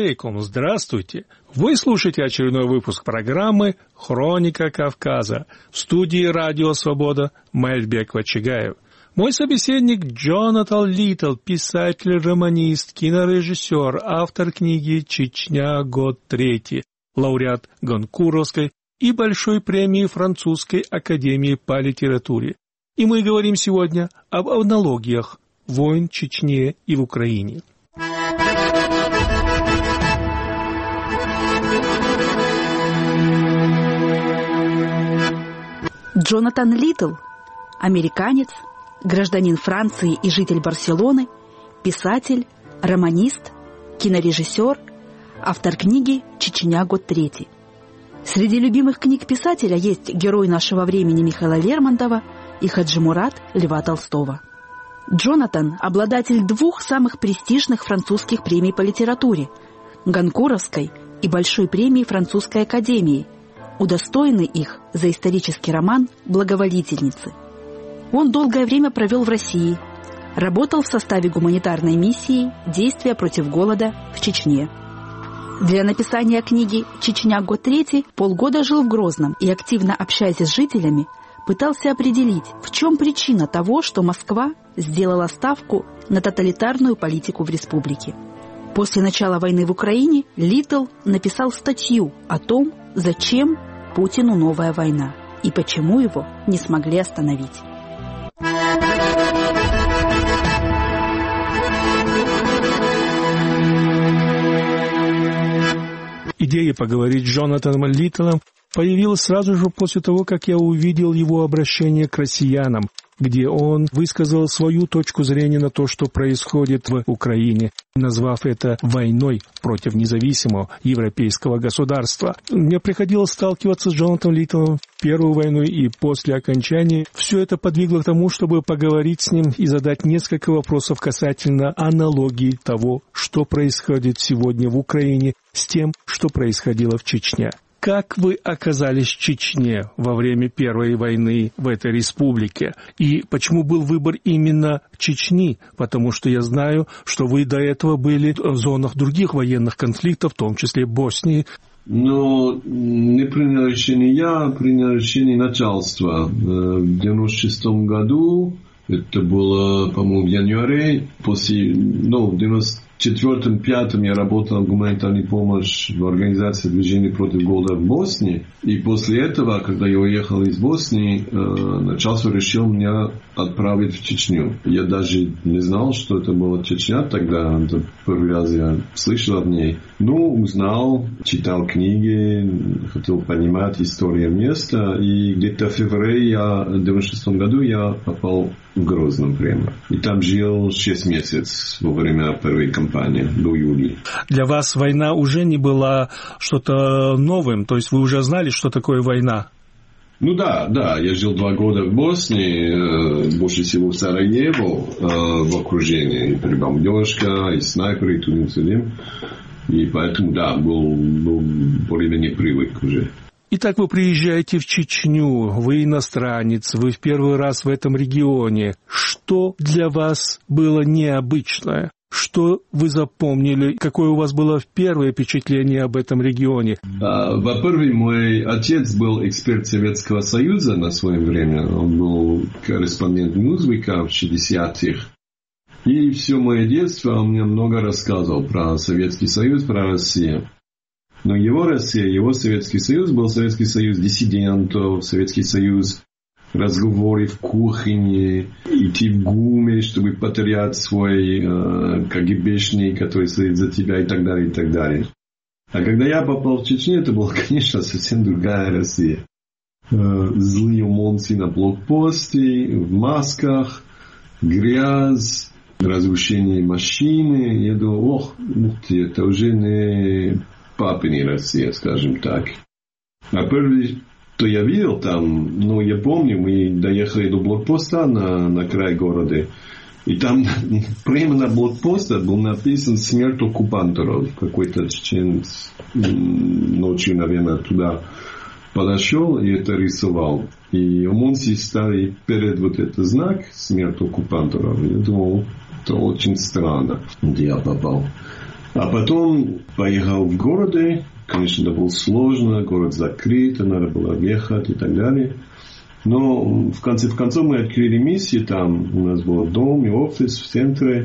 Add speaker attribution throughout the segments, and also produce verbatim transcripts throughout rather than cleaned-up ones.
Speaker 1: алейкум, здравствуйте! Вы слушаете очередной выпуск программы «Хроника Кавказа». В студии «Радио Свобода» Маэльбек Вачигаев. Мой собеседник Джонатан Литтл, писатель, романист, кинорежиссер, автор книги «Чечня. Год третий», лауреат Гонкуровской и Большой премии Французской академии по литературе. И мы говорим сегодня об аналогиях войн в Чечне и в Украине.
Speaker 2: Джонатан Литтл – американец, гражданин Франции и житель Барселоны, писатель, романист, кинорежиссер, автор книги «Чечня. Год третий». Среди любимых книг писателя есть «Герой нашего времени» Михаила Лермонтова и «Хаджи Мурат» Льва Толстого. Джонатан – обладатель двух самых престижных французских премий по литературе – Гонкуровской и Большой премии Французской академии, удостоенный их за исторический роман «Благоволительницы». Он долгое время провел в России, работал в составе гуманитарной миссии «Действия против голода в Чечне». Для написания книги «Чечня. Год третий» полгода жил в Грозном и, активно общаясь с жителями, пытался определить, в чем причина того, что Москва сделала ставку на тоталитарную политику в республике. После начала войны в Украине Литтл написал статью о том, зачем Путину новая война и почему его не смогли остановить.
Speaker 1: Идея поговорить с Джонатаном Литтлом появилась сразу же после того, как я увидел его обращение к россиянам, где он высказал свою точку зрения на то, что происходит в Украине, назвав это войной против независимого европейского государства. Мне приходилось сталкиваться с Джонатаном Литтлом в первую войну и после окончания. Все это подвигло к тому, чтобы поговорить с ним и задать несколько вопросов касательно аналогии того, что происходит сегодня в Украине, с тем, что происходило в Чечне. Как вы оказались в Чечне во время Первой войны в этой республике? И почему был выбор именно Чечни? Потому что я знаю, что вы до этого были в зонах других военных конфликтов, в том числе Боснии.
Speaker 3: Но не принял решение я, принял решение начальства. В девяносто шестом году, это было, по-моему, в январе, после, ну, в девяносто четвёртом, пятом я работал в гуманитарной помощи в организации движения против голода в Боснии. И после этого, когда я уехал из Боснии, начальство решило меня отправить в Чечню. Я даже не знал, что это была Чечня тогда. Это первый раз я слышал о ней. Ну, узнал, читал книги, хотел понимать историю места. И где-то в феврале я, в девяносто шестом году я попал в Грозном прямо. И там жил шесть месяцев во время первой кампании, до июля.
Speaker 1: Для вас война уже не была что-то новым? То есть вы уже знали, что такое война?
Speaker 3: Ну да, да. Я жил два года в Боснии, больше всего в Сараево, в окружении. И бомбежка, и снайперы, и туда-сюда. И поэтому, да, был, был более-менее привык уже.
Speaker 1: Итак, вы приезжаете в Чечню, вы иностранец, вы в первый раз в этом регионе. Что для вас было необычное? Что вы запомнили? Какое у вас было первое впечатление об этом регионе?
Speaker 3: Во-первых, мой отец был эксперт Советского Союза на свое время. Он был корреспондент Ньюсвика в шестидесятых. И все мое детство он мне много рассказывал про Советский Союз, про Россию. Но его Россия, его Советский Союз был Советский Союз диссидентов, Советский Союз разговоры в кухне, идти в ГУМе, чтобы потерять свой э, КГБшник, который стоит за тебя и так далее, и так далее. А когда я попал в Чечню, это была, конечно, совсем другая Россия. Э, злые умонцы на блокпосте, в масках, грязь, разрушение машины. Я думал, ох, это уже не папина Россия, скажем так. А первый, что я видел там, ну, я помню, мы доехали до блокпоста на, на край города, и там прямо на блокпосте был написан «Смерть оккупанторов». Какой-то чеченец ночью, наверное, туда подошел и это рисовал. И ОМОНцы стали перед вот этот знак «Смерть оккупанторов». Я думал, это очень странно, где я попал. А А потом поехал в городе. Конечно, это было сложно, город закрыт, надо было ехать и так далее. Но в конце в концов мы открыли миссию там. У нас был дом и офис в центре.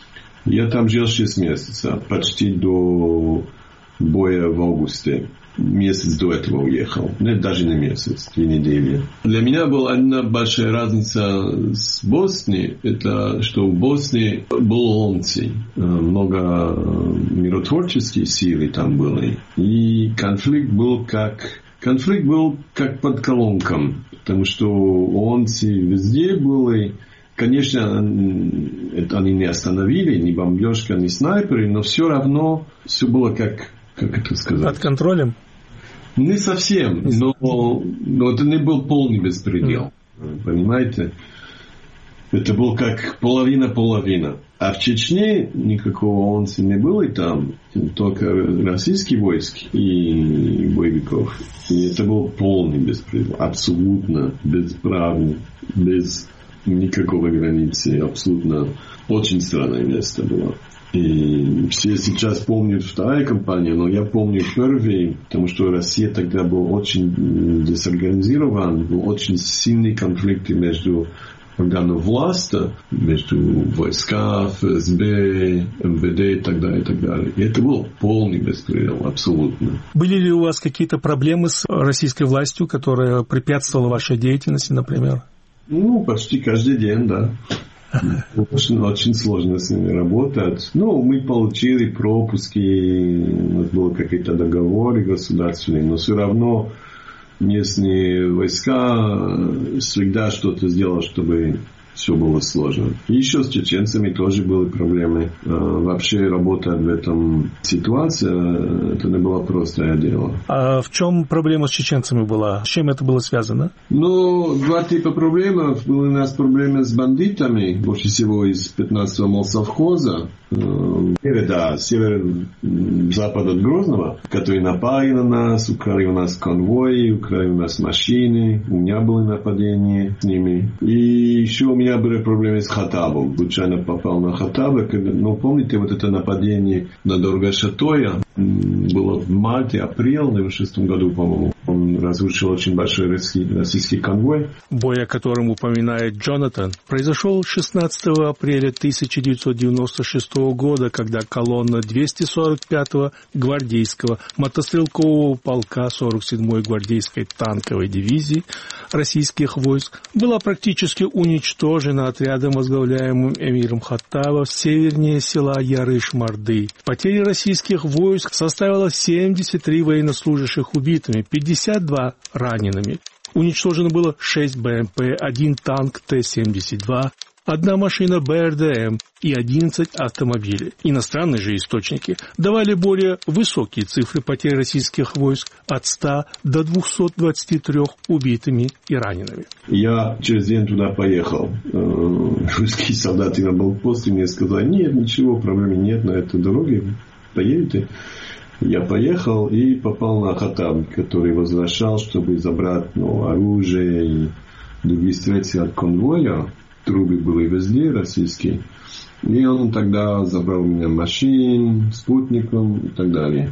Speaker 3: Я там жил шесть месяцев, почти до боя в августе. Месяц до этого уехал. Нет, даже не месяц, две недели. Для меня была одна большая разница с Боснией. Это что в Боснии было ломцы. Много миротворческих сил там были. И конфликт был как... Конфликт был как под колонком. Потому что ломцы везде были. Конечно, это они не остановили, ни бомбежка, ни снайперы. Но все равно все было как... Как это сказать?
Speaker 1: Под контролем?
Speaker 3: Не совсем, но, но это не был полный беспредел. Mm. Понимаете? Это был как половина-половина. А в Чечне никакого онца не было и там. Только российские войски и боевиков. И это был полный беспредел. Абсолютно бесправный. Без никакого границы. Абсолютно очень странное место было. И все сейчас помнят вторая кампания, но я помню первый, потому что Россия тогда была очень дезорганизирована, был очень сильный конфликт между органами власти, между войсками, эф эс бэ, эм вэ дэ и так далее, и так далее. И это был полный беспредел, абсолютно.
Speaker 1: Были ли у вас какие-то проблемы с российской властью, которая препятствовала вашей деятельности, например?
Speaker 3: Ну, почти каждый день, да. Очень, очень сложно с ними работать. Ну, мы получили пропуски, у нас были какие-то договоры государственные, но все равно местные войска всегда что-то сделали, чтобы все было сложно. И еще с чеченцами тоже были проблемы. Вообще работать в этом ситуации, это не было простое дело.
Speaker 1: А в чем проблема с чеченцами была? С чем это было связано?
Speaker 3: Ну, два типа проблем. Были у нас проблемы с бандитами, больше всего из пятнадцатого молсовхоза. Да, север-запад от Грозного, которые напали на нас, украли у нас конвои, украли у нас машины. У меня были нападения с ними. И еще у меня были проблемы с Хаттабом. Случайно попал на Хаттаба. Ну, помните, вот это нападение на Дорога-Шатоя было в марте-апреле, в две тысячи шестом году, по-моему. Он разрушил очень большой российский, российский конвой.
Speaker 1: Бой, о котором упоминает Джонатан, произошел шестнадцатого апреля тысяча девятьсот девяносто шестого года, когда колонна двести сорок пятого гвардейского мотострелкового полка сорок седьмой гвардейской танковой дивизии российских войск была практически уничтожена отрядом, возглавляемым эмиром Хаттаба, севернее села Ярыш-Марды. Потери российских войск составило семьдесят три военнослужащих убитыми, пятьдесят два ранеными. Уничтожено было шесть бэ эм пэ, один танк тэ семьдесят два, одна машина бэ эр дэ эм и одиннадцать автомобилей. Иностранные же источники давали более высокие цифры потерь российских войск от ста до двухсот двадцати трёх убитыми и ранеными.
Speaker 3: Я через день туда поехал. Русские солдаты на блокпосте мне сказали: нет, ничего, проблем нет на этой дороге, поедете. Я поехал и попал на Хаттаб, который возвращал, чтобы забрать ну, оружие и другие средства от конвоя. Трубы были везде российские. И он тогда забрал у меня машин, спутником и так далее.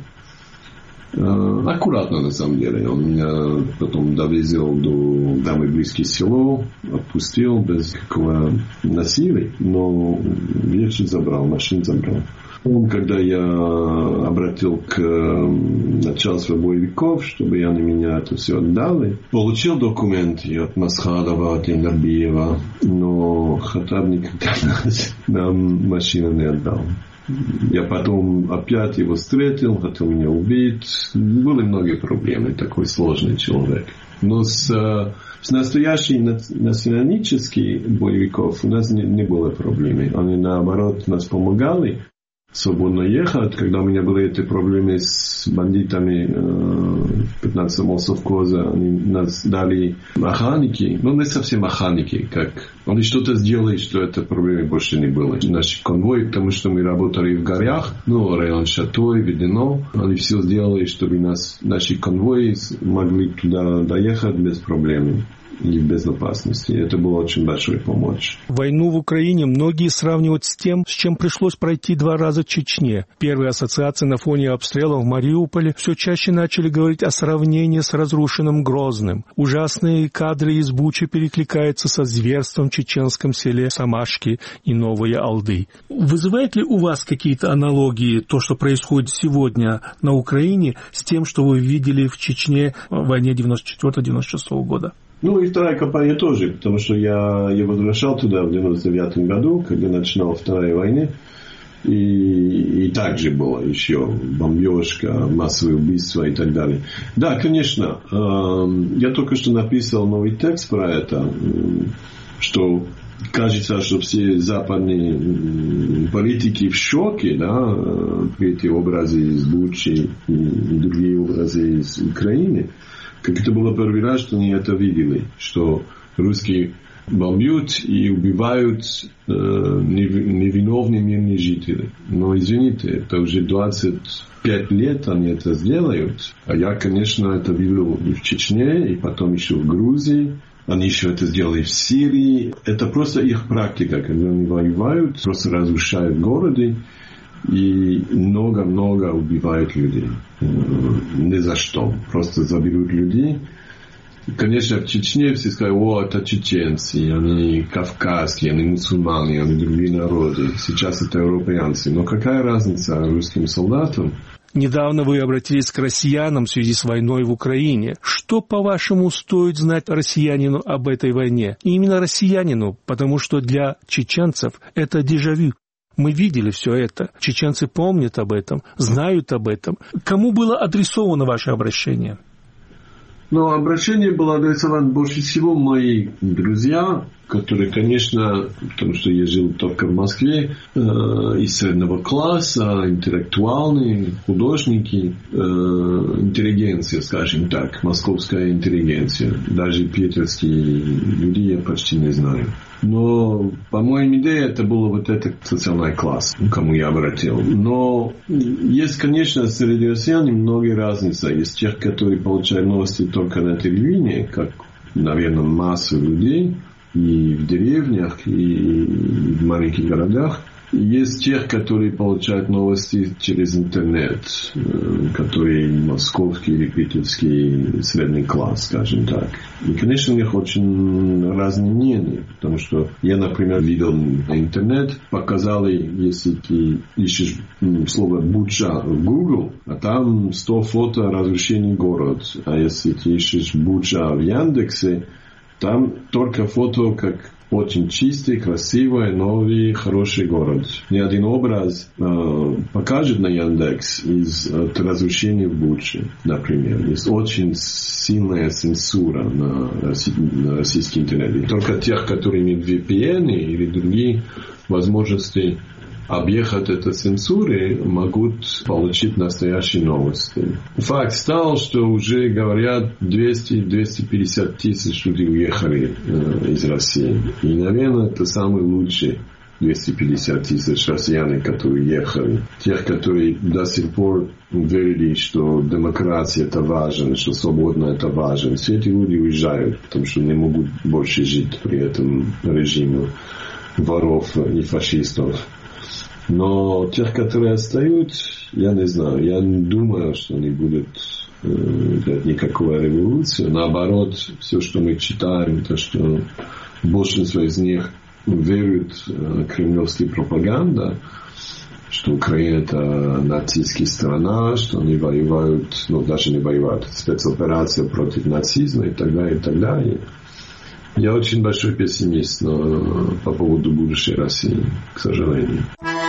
Speaker 3: Аккуратно, на самом деле. Он меня потом довезел до дамы близкое село, отпустил без какого насилия, но вещи забрал, машин забрал. Когда я обратил к начальству боевиков, чтобы они меня это все отдали, получил документы от Масхадова, от Яндарбиева, но Хаттаб никогда нам машину не отдал. Я потом опять его встретил, хотел меня убить. Были многие проблемы, такой сложный человек. Но с, с настоящими националистическими боевиков у нас не, не было проблем. Они наоборот нас помогали свободно ехать. Когда у меня были эти проблемы с бандитами э, пятнадцатого молсовхоза, они нас дали охранники, но не совсем охранники, как они что-то сделали, что это проблемы больше не было. Наши конвои, потому что мы работали в горах, ну, район Шатой, Ведено, они все сделали, чтобы нас, наши конвои могли туда доехать без проблем. и в безопасности. Это была очень большая помощь.
Speaker 1: Войну в Украине многие сравнивают с тем, с чем пришлось пройти два раза Чечне. Первые ассоциации на фоне обстрелов в Мариуполе все чаще начали говорить о сравнении с разрушенным Грозным. Ужасные кадры из Бучи перекликаются со зверством в чеченском селе Самашки и Новые Алды. Вызывает ли у вас какие-то аналогии то, что происходит сегодня на Украине, с тем, что вы видели в Чечне в войне девяносто четвёртого — девяносто шестого года?
Speaker 3: Ну и вторая кампания тоже, потому что я, я возвращал туда в девяносто девятом году, когда начинала Вторая война. И, и также было еще бомбежка, массовые убийства и так далее. Да, конечно, э, я только что написал новый текст про это, э, что кажется, что все западные политики в шоке, да, при эти образы из Бучи и другие образы из Украины. Как это было первый раз, что они это видели, что русские бомбят и убивают э, невиновные мирные жители. Но извините, это уже двадцать пять лет они это сделают. А я, конечно, это видел и в Чечне, и потом еще в Грузии. Они еще это сделали в Сирии. Это просто их практика, когда они воюют, просто разрушают города и много-много убивают людей. Ни за что. Просто заберут людей. Конечно, в Чечне все сказали: о, это чеченцы, они кавказские, они мусульмане, они другие народы. Сейчас это европейцы. Но какая разница русским солдатам?
Speaker 1: Недавно вы обратились к россиянам в связи с войной в Украине. Что, по-вашему, стоит знать россиянину об этой войне? И именно россиянину, потому что для чеченцев это дежавю. Мы видели все это. Чеченцы помнят об этом, знают об этом. Кому было адресовано ваше обращение?
Speaker 3: Но обращение было адресовано больше всего моим друзьям, которые, конечно, потому что я жил только в Москве, э, из среднего класса, интеллектуальные, художники, э, интеллигенция, скажем так, московская интеллигенция. Даже питерские люди я почти не знаю. Но, по моим идеям, это был вот этот социальный класс, к кому я обратил. Но есть, конечно, среди россиян многие разницы. Есть тех, которые получают новости только на телевидении, как, наверное, масса людей, и в деревнях, и в маленьких городах. Есть тех, которые получают новости через интернет, которые московский или питерский средний класс, скажем так. И, конечно, у них очень разные мнения, потому что я, например, видел на интернет, показали, если ты ищешь слово «Буча» в Google, а там сто фото разрушений города. А если ты ищешь «Буча» в Яндексе, там только фото, как очень чистый, красивый, новый, хороший город. Ни один образ э, покажет на Яндекс из от разрушения в Буче, например. Есть очень сильная цензура на, на российский интернет. И только тех, которые имеют ви пи эн или другие возможности объехать эту цензуру, могут получить настоящие новости. Факт стал, что уже говорят двести - двести пятьдесят тысяч людей уехали э, из России. И, наверное, это самые лучшие двести пятьдесят тысяч россиян, которые ехали. Тех, которые до сих пор верили, что демократия это важно, что свобода это важно. Все эти люди уезжают, потому что не могут больше жить при этом режиме воров и фашистов. Но тех, которые остаются, я не знаю. Я не думаю, что они будут э, никакой революции. Наоборот, все, что мы читаем, то, что большинство из них верят в кремлевскую пропаганду, что Украина это нацистская страна, что они воюют, ну даже не воюют, спецоперация против нацизма и так далее, и так далее. Я очень большой пессимист, но по поводу будущей России, к сожалению.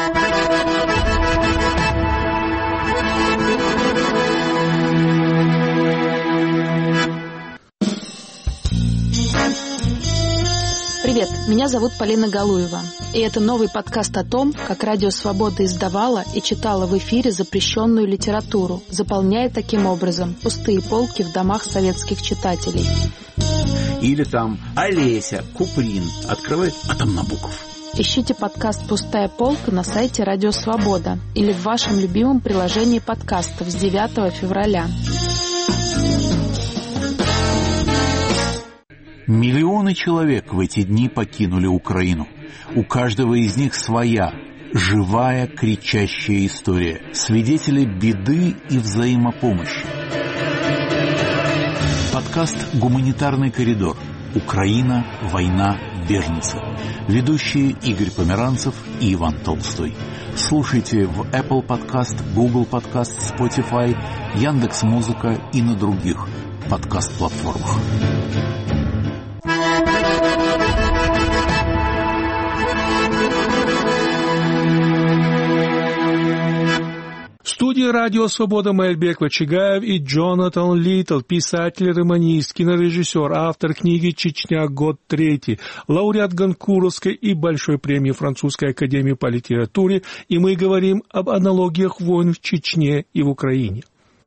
Speaker 4: Привет, меня зовут Полина Галуева, и это новый подкаст о том, как Радио Свобода издавала и читала в эфире запрещенную литературу, заполняя таким образом пустые полки в домах советских читателей.
Speaker 5: Или там Олеся, Куприн открывает, а там Набоков.
Speaker 4: Ищите подкаст «Пустая полка» на сайте Радио Свобода или в вашем любимом приложении подкастов с девятого февраля.
Speaker 5: Миллионы человек в эти дни покинули Украину. У каждого из них своя, живая, кричащая история, свидетели беды и взаимопомощи. Подкаст «Гуманитарный коридор. Украина, война, беженцы». Ведущие Игорь Померанцев и Иван Толстой. Слушайте в Apple Podcast, Google Podcast, Spotify, Яндекс.Музыка и на других подкаст-платформах.
Speaker 1: В студии «Радио Свобода» Маэльбек Вачигаев и Джонатан Литтл, писатель, романист, кинорежиссер, автор книги «Чечня. Год третий», лауреат Гонкуровской и Большой премии Французской академии по литературе, и мы говорим об аналогиях войн в Чечне и в Украине.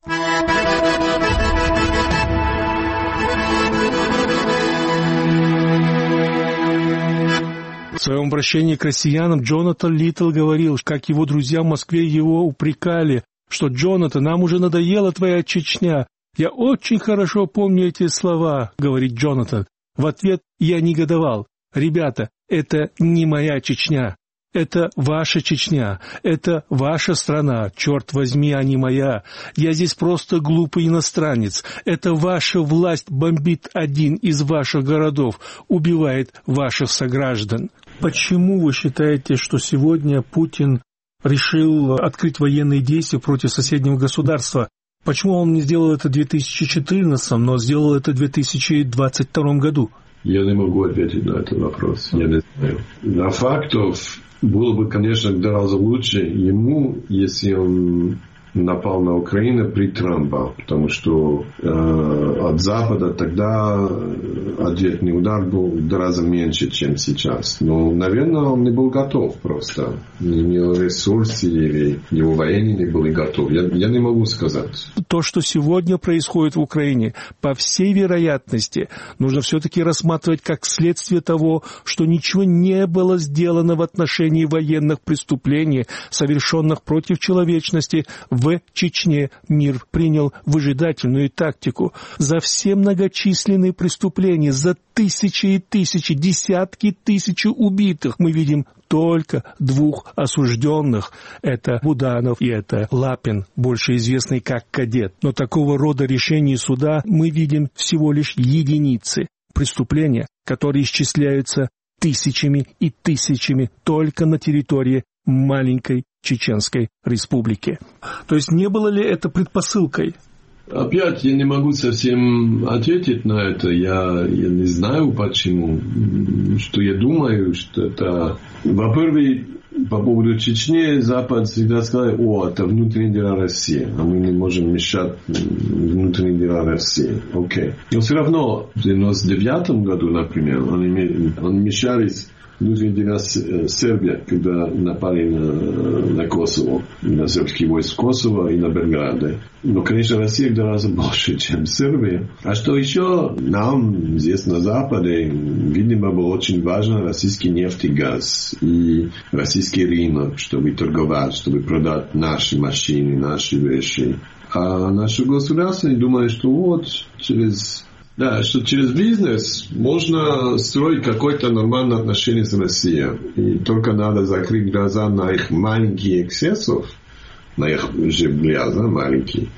Speaker 1: В своем обращении к россиянам Джонатан Литтл говорил, как его друзья в Москве его упрекали, что «Джонатан, нам уже надоела твоя Чечня». «Я очень хорошо помню эти слова», — говорит Джонатан. В ответ я негодовал. «Ребята, это не моя Чечня. Это ваша Чечня, это ваша страна, черт возьми, а не моя. Я здесь просто глупый иностранец. Это ваша власть бомбит один из ваших городов, убивает ваших сограждан». Почему вы считаете, что сегодня Путин решил открыть военные действия против соседнего государства? Почему он не сделал это в две тысячи четырнадцатом, но сделал это в две тысячи двадцать втором году?
Speaker 3: Я не могу ответить на этот вопрос. Я не знаю. На фактов было бы, конечно, гораздо лучше ему, если он напал на Украину при Трампе, потому что э, от Запада тогда ответный удар был в два раза меньше, чем сейчас. Но, наверное, он не был готов просто. Не имел ресурсов, или его военные не были готовы. Я, я не могу сказать.
Speaker 1: То, что сегодня происходит в Украине, по всей вероятности, нужно все-таки рассматривать как следствие того, что ничего не было сделано в отношении военных преступлений, совершенных против человечности в В Чечне. Мир принял выжидательную тактику. За все многочисленные преступления, за тысячи и тысячи, десятки тысяч убитых мы видим только двух осужденных. Это Буданов и это Лапин, больше известный как Кадет. Но такого рода решений суда мы видим всего лишь единицы. Преступления, которые исчисляются тысячами и тысячами только на территории маленькой Чеченской республики. То есть не было ли это предпосылкой?
Speaker 3: Опять я не могу совсем ответить на это. Я, я не знаю почему. Что я думаю, что это... Во-первых, по поводу Чечни Запад всегда сказал: о, это внутренние дела России, а мы не можем мешать внутренние дела России. Окей. Но все равно в девяносто девятом году, например, они, они мешались внутренние дела Сербии, когда напали на, на Косово, на сербские войска Косово и на Белграде. Но, конечно, Россия гораздо больше, чем Сербия. А что еще нам здесь на Западе, видимо, было очень важно российский нефть и газ и российский рынок, чтобы торговать, чтобы продать наши машины, наши вещи. А наше государство думает, что вот через... Да, что через бизнес можно строить какое-то нормальное отношение с Россией. И только надо закрыть глаза на их маленькие эксцессов, на их же глаза маленькие.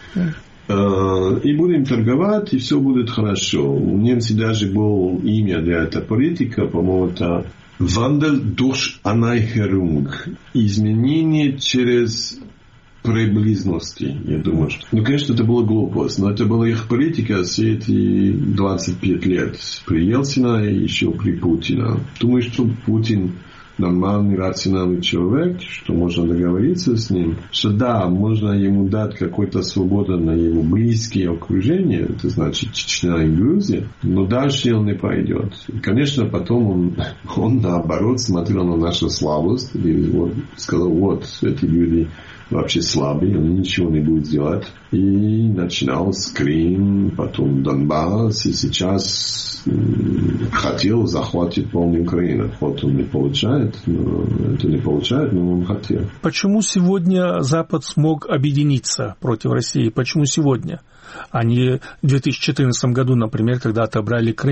Speaker 3: Yeah. И будем торговать, и все будет хорошо. У немцев даже было имя для этой политики, по-моему, это Wandel durch Annäherung. Изменение через... приблизности, я думаю. Что... Ну, конечно, это была глупость, но это была их политика все эти двадцать пять лет. При Ельцине и еще при Путине. Думаю, что Путин нормальный, рациональный человек, что можно договориться с ним, что да, можно ему дать какую-то свободу на его близкие окружения, это значит Чечня и Грузия, но дальше он не пойдет. И, конечно, потом он, он наоборот смотрел на нашу слабость и вот, сказал, вот, эти люди вообще слабый, он ничего не будет делать. И начинал с Крым, потом Донбасс, и сейчас хотел захватить полную Украину. Вот он не получает, но это не получает, но он хотел.
Speaker 1: Почему сегодня Запад смог объединиться против России? Почему сегодня? А не в две тысячи четырнадцатом году, например, когда отобрали Крым?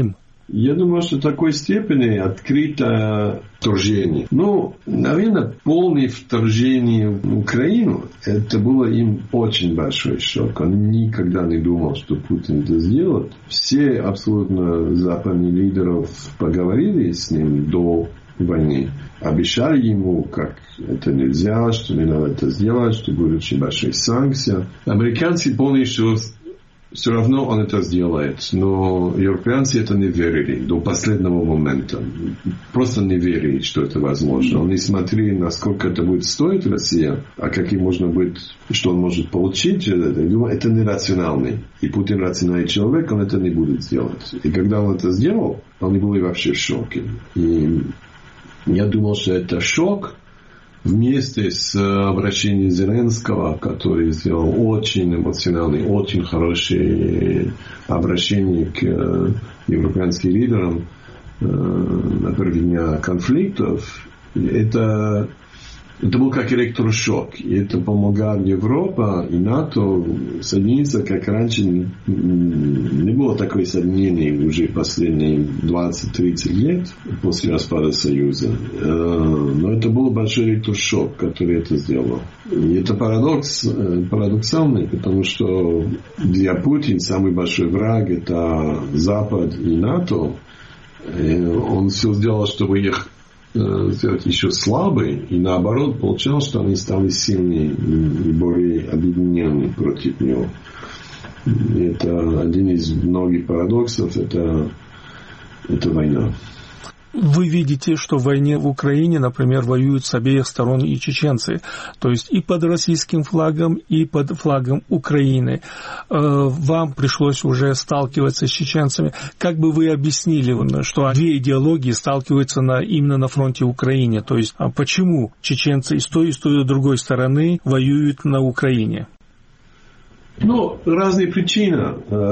Speaker 3: Я думаю, что в такой степени открыто вторжение. Ну, наверное, полное вторжение в Украину, это было им очень большой шок. Он никогда не думал, что Путин это сделает. Все абсолютно западные лидеры поговорили с ним до войны. Обещали ему, как это нельзя, что не надо это сделать, что будут очень большие санкции. Американцы поняли, что все равно он это сделает. Но европейцы это не верили до последнего момента. Просто не верили, что это возможно. Они смотрели, насколько это будет стоить Россия, а каким можно быть, что он может получить. Я думаю, это нерационально. И Путин рациональный человек, он это не будет делать. И когда он это сделал, они были вообще в шоке. И я думал, что это шок вместе с обращением Зеленского, который сделал очень эмоциональное, очень хорошее обращение к европейским лидерам на первые дня конфликтов. Это, это был как электрошок. И это помогало Европе и НАТО соединиться, как раньше не, не было такое соединение уже последние двадцать-тридцать лет после распада Союза. Но это был большой электрошок, который это сделал. И это парадокс, парадоксальный, потому что для Путина самый большой враг это Запад и НАТО. И он все сделал, чтобы их сделать еще слабые, и наоборот получалось, что они стали сильнее и более объединенные против него. И это один из многих парадоксов, это, это война.
Speaker 1: Вы видите, что в войне в Украине, например, воюют с обеих сторон и чеченцы, то есть и под российским флагом, и под флагом Украины. Вам пришлось уже сталкиваться с чеченцами. Как бы вы объяснили, что две идеологии сталкиваются на, именно на фронте Украины? То есть почему чеченцы и с той, и с той, и с другой стороны воюют на Украине?
Speaker 3: Ну, разные причины.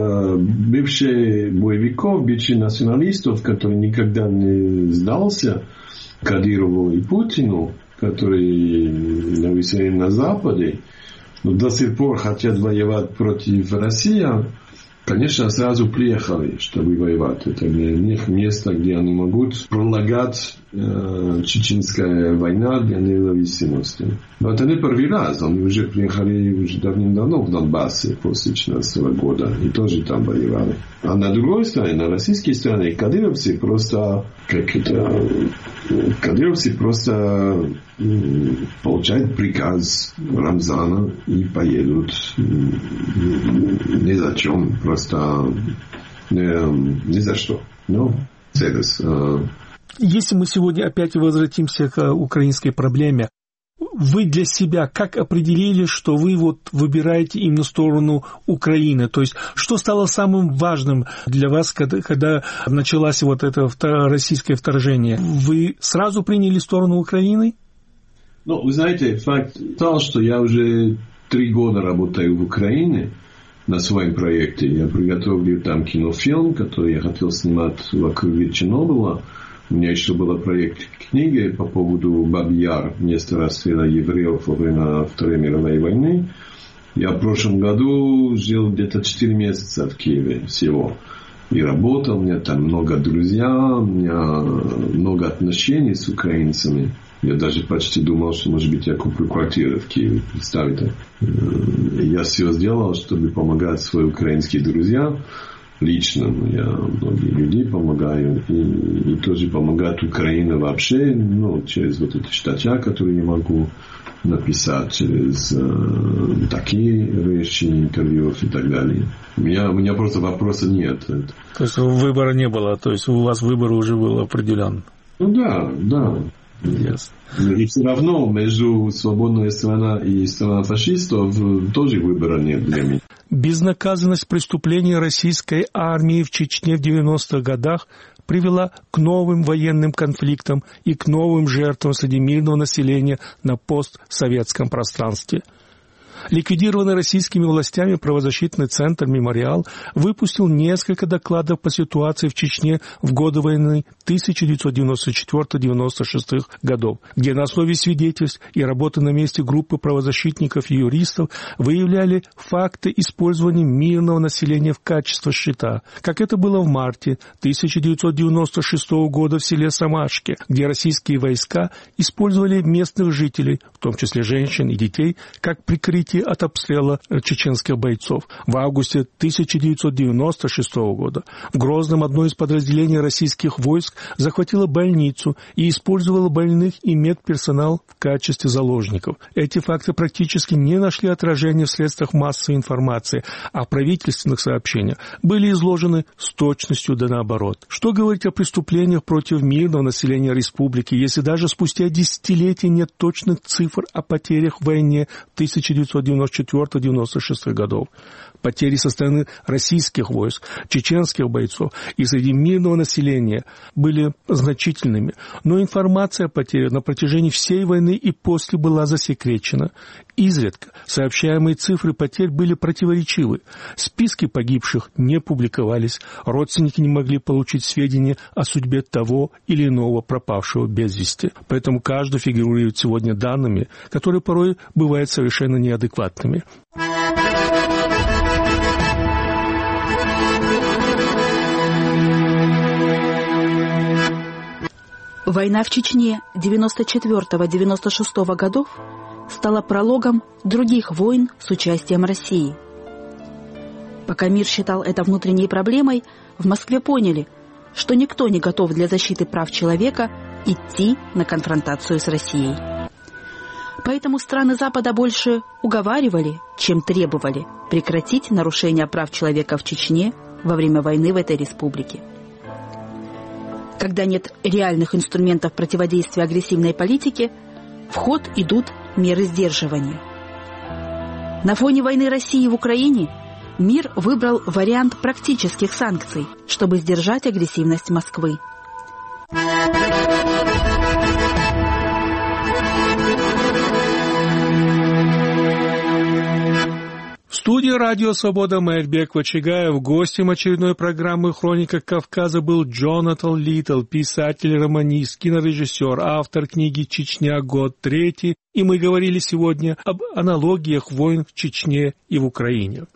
Speaker 3: Бывшие боевиков, бывших националистов, которые никогда не сдался Кадырову и Путину, которые нависели на Западе, но до сих пор хотят воевать против России, конечно, сразу приехали, чтобы воевать. Это для них место, где они могут пролагать э, чеченская война для независимости. Но это не первый раз. Они уже приехали уже давным-давно в Донбассе после две тысячи четырнадцатого года и тоже там воевали. А на другой стороне, на российской стороне, кадыровцы просто, как это, кадыровцы просто получают приказ Рамзана и поедут ни за чем, просто ни, ни за что. Ну, Цедес.
Speaker 1: Если мы сегодня опять возвратимся к украинской проблеме, вы для себя как определили, что вы вот выбираете именно сторону Украины? То есть, что стало самым важным для вас, когда, когда началось вот это российское вторжение? Вы сразу приняли сторону Украины?
Speaker 3: Ну, вы знаете, факт тот, что я уже три года работаю в Украине на своем проекте. Я приготовил там кинофильм, который я хотел снимать вокруг Чернобыля. У меня еще был проект книги по поводу Бабьяр, место расстрела евреев во время Второй мировой войны. Я в прошлом году жил где-то четыре месяца в Киеве всего. И работал, у меня там много друзей, у меня много отношений с украинцами. Я даже почти думал, что, может быть, я куплю квартиру в Киеве. Представьте. Я все сделал, чтобы помогать своим украинским друзьям. Лично я многим людям помогаю. И, и тоже помогать Украине вообще. Ну, через вот эти статьи, которые я могу написать. Через э, такие вещи, интервью и так далее. У меня, у меня просто вопроса нет.
Speaker 1: То есть выбора не было? То есть у вас выбор уже был определен?
Speaker 3: Ну да, да.
Speaker 1: Yes.
Speaker 3: И все равно между свободной страной и страной фашистов тоже выбора нет для меня.
Speaker 1: Безнаказанность преступлений российской армии в Чечне в девяностых годах привела к новым военным конфликтам и к новым жертвам среди мирного населения на постсоветском пространстве. Ликвидированный российскими властями правозащитный центр «Мемориал» выпустил несколько докладов по ситуации в Чечне в годы войны тысяча девятьсот девяносто четвёртого — девяносто шестого годов, где на основе свидетельств и работы на месте группы правозащитников и юристов выявляли факты использования мирного населения в качестве щита, как это было в марте тысяча девятьсот девяносто шестого года в селе Самашке, где российские войска использовали местных жителей, в том числе женщин и детей, как прикрытие от обстрела чеченских бойцов. В августе тысяча девятьсот девяносто шестого года в Грозном одно из подразделений российских войск захватило больницу и использовало больных и медперсонал в качестве заложников. Эти факты практически не нашли отражения в средствах массовой информации, а правительственных сообщениях были изложены с точностью да наоборот. Что говорить о преступлениях против мирного населения республики, если даже спустя десятилетия нет точных цифр о потерях в войне тысяча девятьсот девяносто четвёртого — девяносто шестого годов. Потери со стороны российских войск, чеченских бойцов и среди мирного населения были значительными, но информация о потерях на протяжении всей войны и после была засекречена. Изредка сообщаемые цифры потерь были противоречивы. Списки погибших не публиковались, родственники не могли получить сведения о судьбе того или иного пропавшего без вести. Поэтому каждый фигурирует сегодня данными, которые порой бывают совершенно неадекватными.
Speaker 2: Война в Чечне девяносто четвёртого — девяносто шестого годов стала прологом других войн с участием России. Пока мир считал это внутренней проблемой, в Москве поняли, что никто не готов для защиты прав человека идти на конфронтацию с Россией. Поэтому страны Запада больше уговаривали, чем требовали прекратить нарушения прав человека в Чечне во время войны в этой республике. Когда нет реальных инструментов противодействия агрессивной политике, в ход идут меры сдерживания. На фоне войны России в Украине мир выбрал вариант практических санкций, чтобы сдержать агрессивность Москвы.
Speaker 1: В студии «Радио Свобода» Майрбек Вачигаев. Гостем очередной программы «Хроника Кавказа» был Джонатан Литтл, писатель, романист, кинорежиссер, автор книги «Чечня. Год третий». И мы говорили сегодня об аналогиях войн в Чечне и в Украине.